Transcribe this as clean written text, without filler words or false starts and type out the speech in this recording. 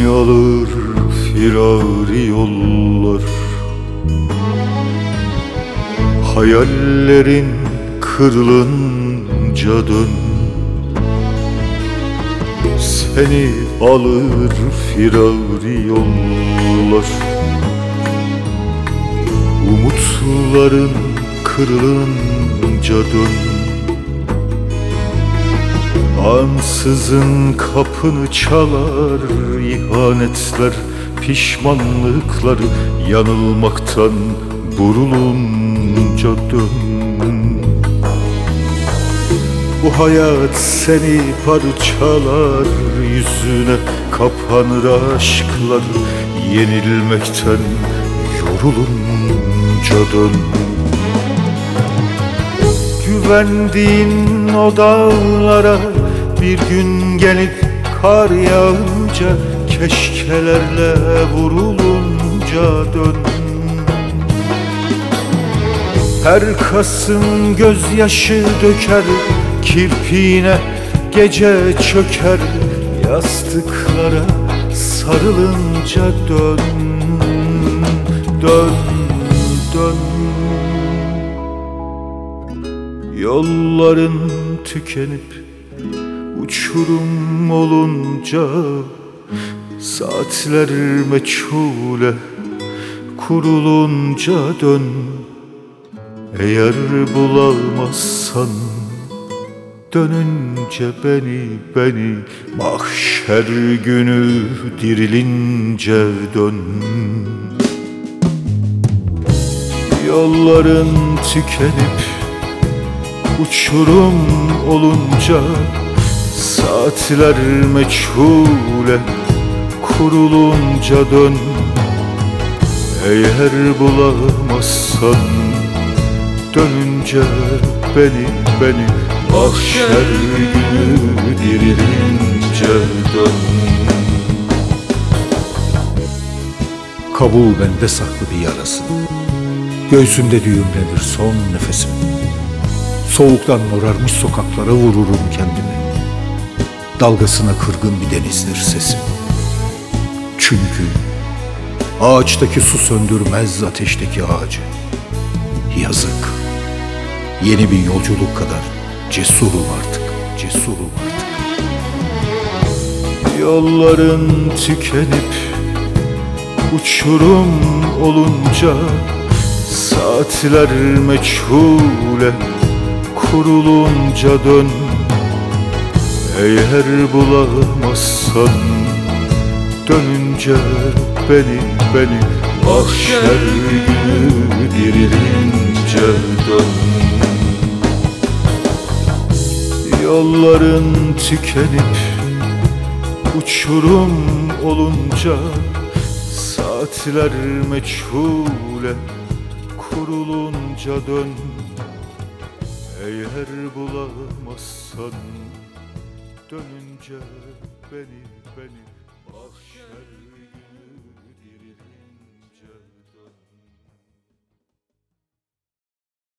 alır firari yollar. Hayallerin kırılınca dön, seni alır firari yollar. Umutların kırılınca dön, ansızın kapını çalar ihanetler, pişmanlıklar. Yanılmaktan burulunca dön. Bu hayat seni parçalar, yüzüne kapanır aşklar. Yenilmekten yorulunca dön. Güvendiğin o dağlara bir gün gelip kar yağınca, keşkelerle vurulunca dön. Her Kasım gözyaşı döker kirpiğine, gece çöker yastıklara sarılınca dön. Dön, dön. Yolların tükenip uçurum olunca, saatler meçhule kurulunca dön. Eğer bulamazsan dönünce beni mahşer günü dirilince dön. Yolların tükenip uçurum olunca, saatler meçhule kurulunca dön. Eğer bulamazsan dönünce beni mahşer günü dirilince dön. Kabuğu bende saklı bir yarası, göğsümde düğümlenir son nefesim. Soğuktan morarmış sokaklara vururum kendimi, dalgasına kırgın bir denizdir sesim. Çünkü ağaçtaki su söndürmez ateşteki ağacı. Yazık, yeni bir yolculuk kadar cesurum artık, cesurum artık. Yolların tükenip uçurum olunca, saatler meçhule kurulunca dön. Eğer bulamazsan dönünce beni mahşer günü dirilince dön. Yolların tükenip uçurum olunca, saatler meçhule kurulunca dön. Eğer bulamazsan dönünce beni mahşer